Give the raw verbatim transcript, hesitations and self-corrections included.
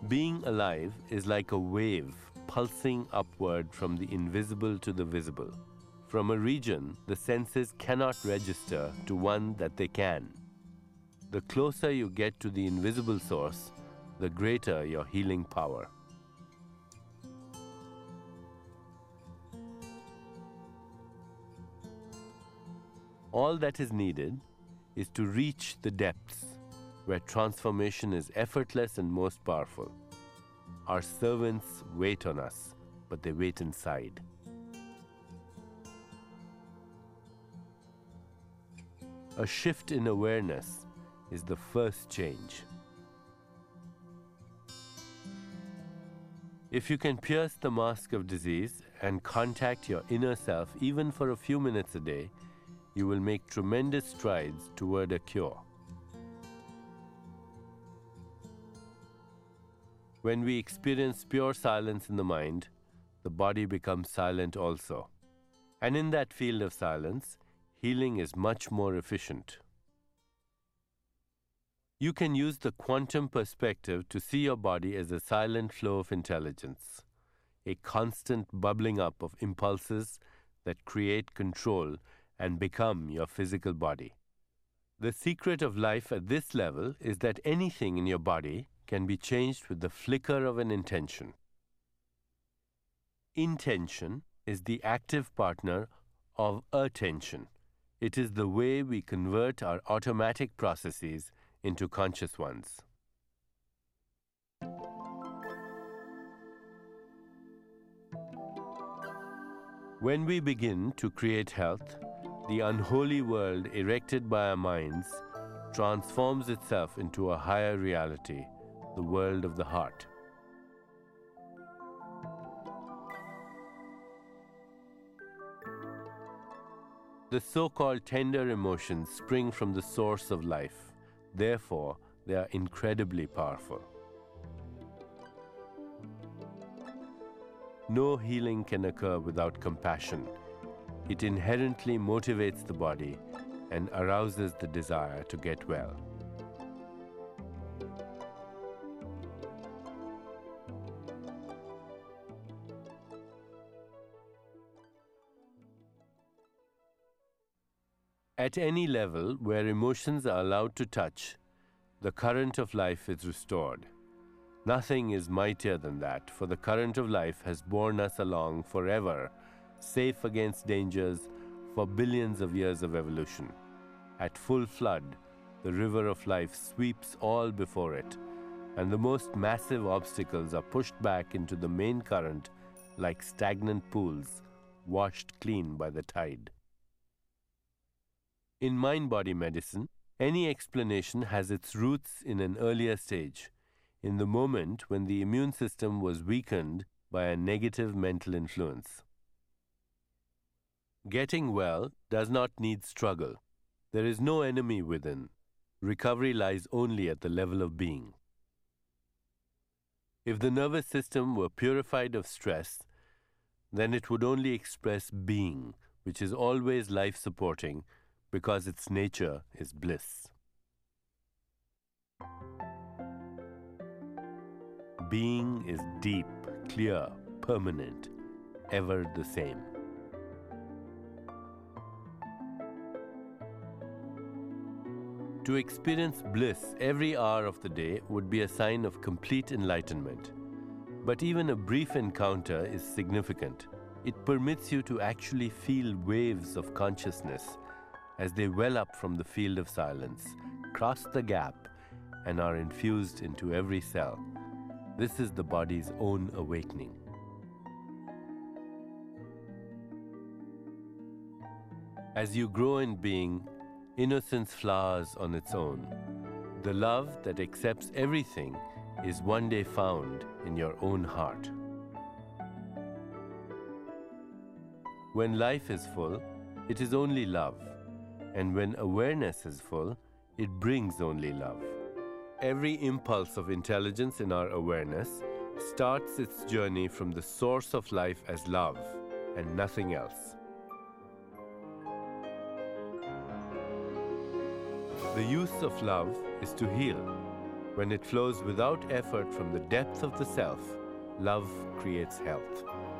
Being alive is like a wave pulsing upward from the invisible to the visible, from a region the senses cannot register to one that they can. The closer you get to the invisible source, the greater your healing power. All that is needed is to reach the depths where transformation is effortless and most powerful. Our servants wait on us, but they wait inside. A shift in awareness is the first change. If you can pierce the mask of disease and contact your inner self even for a few minutes a day, you will make tremendous strides toward a cure. When we experience pure silence in the mind, the body becomes silent also. And in that field of silence, healing is much more efficient. You can use the quantum perspective to see your body as a silent flow of intelligence, a constant bubbling up of impulses that create control and become your physical body. The secret of life at this level is that anything in your body can be changed with the flicker of an intention. Intention is the active partner of attention. It is the way we convert our automatic processes into conscious ones. When we begin to create health, the unholy world erected by our minds transforms itself into a higher reality, the world of the heart. The so-called tender emotions spring from the source of life. Therefore, they are incredibly powerful. No healing can occur without compassion. It inherently motivates the body and arouses the desire to get well. At any level where emotions are allowed to touch, the current of life is restored. Nothing is mightier than that, for the current of life has borne us along forever, safe against dangers for billions of years of evolution. At full flood, the river of life sweeps all before it, and the most massive obstacles are pushed back into the main current like stagnant pools, washed clean by the tide. In mind-body medicine, any explanation has its roots in an earlier stage, in the moment when the immune system was weakened by a negative mental influence. Getting well does not need struggle. There is no enemy within. Recovery lies only at the level of being. If the nervous system were purified of stress, then it would only express being, which is always life-supporting, because its nature is bliss. Being is deep, clear, permanent, ever the same. To experience bliss every hour of the day would be a sign of complete enlightenment. But even a brief encounter is significant. It permits you to actually feel waves of consciousness as they well up from the field of silence, cross the gap, and are infused into every cell. This is the body's own awakening. As you grow in being, innocence flowers on its own. The love that accepts everything is one day found in your own heart. When life is full, it is only love. And when awareness is full, it brings only love. Every impulse of intelligence in our awareness starts its journey from the source of life as love and nothing else. The use of love is to heal. When it flows without effort from the depth of the self, love creates health.